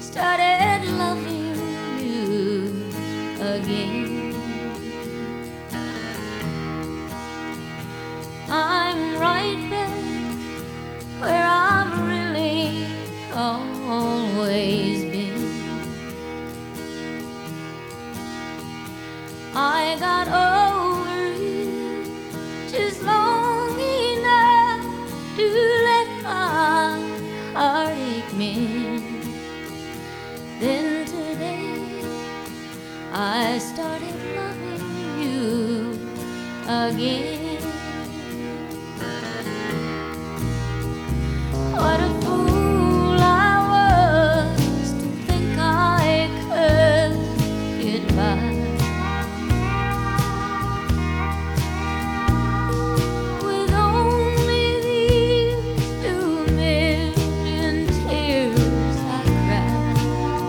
started loving you again. I'm right back where I've really always been. I got over you just long enough to let my heartache mend. Then today I started loving you again. What a fool I was to think I could get by with only these 2,000,000 tears I cried.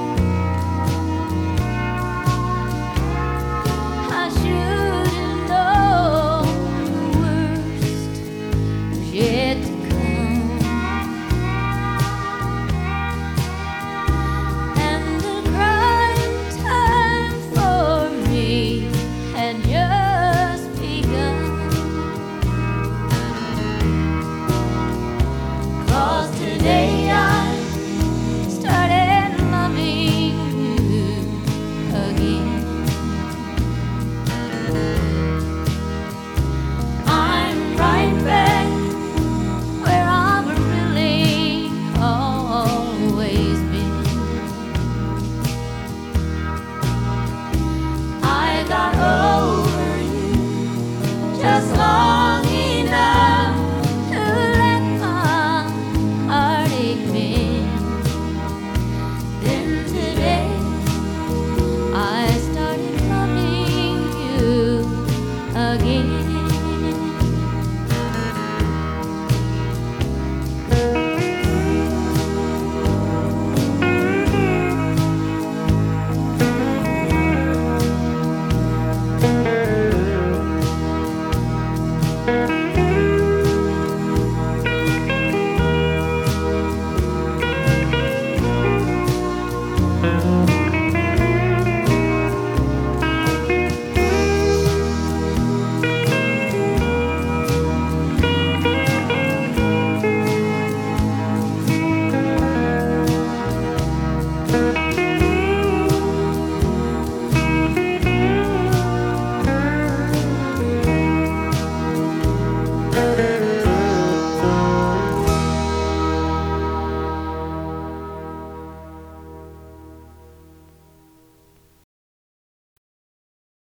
I should have known the worst was yet to come. And the crying time for me had just begun. 'Cause today I started loving you again. I'm right back where I've really always been. I got over you just long enough to let my heartache mend. Then today I started loving you again.